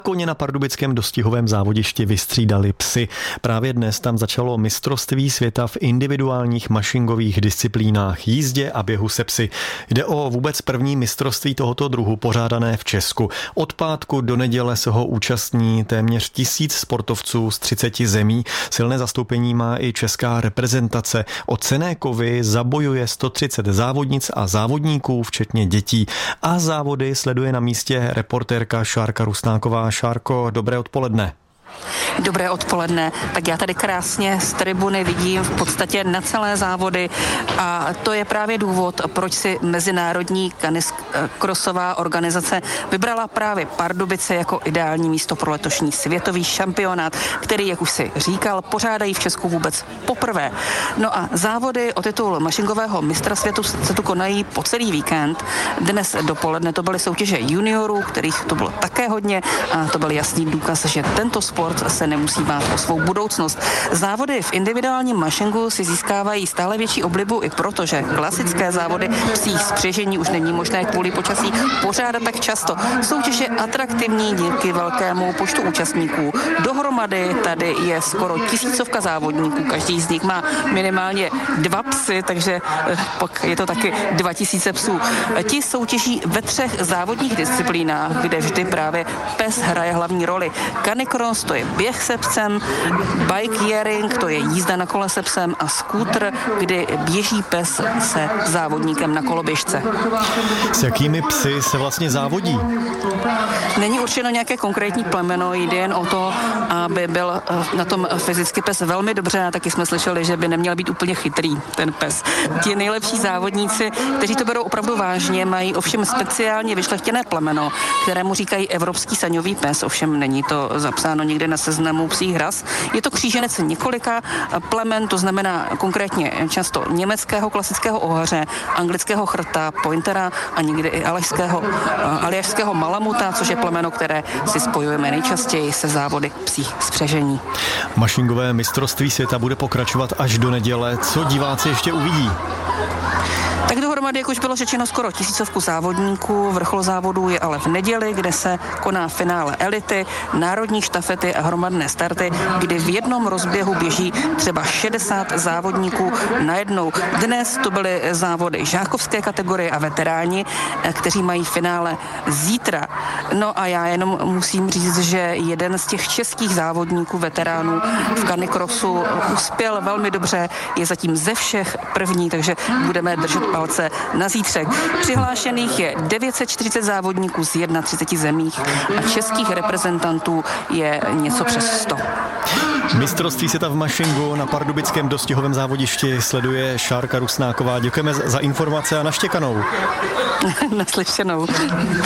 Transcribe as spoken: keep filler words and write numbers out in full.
Koně na pardubickém dostihovém závodišti vystřídali psy. Právě dnes tam začalo mistrovství světa v individuálních mašingových disciplínách jízdě a běhu se psy. Jde o vůbec první mistrovství tohoto druhu pořádané v Česku. Od pátku do neděle se ho účastní téměř tisíc sportovců z třiceti zemí. Silné zastoupení má i česká reprezentace. O cenné kovy zabojuje sto třicet závodnic a závodníků, včetně dětí. A závody sleduje na místě reportérka Šárka Rusnáková. Šárko, dobré odpoledne. Dobré odpoledne. Tak já tady krásně z tribuny vidím v podstatě na celé závody a to je právě důvod, proč si mezinárodní kaniskrosová organizace vybrala právě Pardubice jako ideální místo pro letošní světový šampionát, který, jak už si říkal, pořádají v Česku vůbec poprvé. No a závody o titul mašingového mistra světu se tu konají po celý víkend. Dnes dopoledne to byly soutěže juniorů, kterých to bylo také hodně a to byl jasný důkaz, že tento sport se nemusí bát o svou budoucnost. Závody v individuálním mašingu si získávají stále větší oblibu i proto, že klasické závody psích spřežení už není možné kvůli počasí pořádat tak často. Soutěž je atraktivní díky velkému počtu účastníků. Dohromady tady je skoro tisícovka závodníků, každý z nich má minimálně dva psy, takže pak je to taky dva tisíce psů. Ti soutěží ve třech závodních disciplínách, kde vždy právě pes hraje hlavní roli. Canicross, to je běh se psem, bikeearing, to je jízda na kole se psem a skútr, kdy běží pes se závodníkem na koloběžce. S jakými psy se vlastně závodí? Není určeno nějaké konkrétní plemeno, jde jen o to, aby byl na tom fyzicky pes velmi dobře a taky jsme slyšeli, že by neměl být úplně chytrý ten pes. Ti nejlepší závodníci, kteří to berou opravdu vážně, mají ovšem speciálně vyšlechtěné plemeno, kterému říkají evropský saňový pes, ovšem není to zapsáno nikde na seznamu psích ras. Je to kříženec několika plemen, to znamená konkrétně často německého klasického ohaře, anglického chrta, pointera a někdy i aljašského, aljašského malamuta, což je plemeno, které si spojujeme nejčastěji se závody psích spřežení. Mašingové mistrovství světa bude pokračovat až do neděle. Co diváci ještě uvidí? Tak dohromady, jak už bylo řečeno, skoro tisícovku závodníků. Vrchol závodů je ale v neděli, kde se koná finále elity, národní štafety a hromadné starty, kdy v jednom rozběhu běží třeba šedesát závodníků najednou. Dnes to byly závody žákovské kategorie a veteráni, kteří mají finále zítra. No a já jenom musím říct, že jeden z těch českých závodníků veteránů v canicrossu uspěl velmi dobře, je zatím ze všech první, takže budeme držet palce na zítřek. Přihlášených je devět set čtyřicet závodníků z třiceti jedné zemích a českých reprezentantů je něco přes sto. Mistrovství světa v mašingu na pardubickém dostihovém závodišti sleduje Šárka Rusnáková. Děkujeme za informace a naštěkanou. Naslyšenou.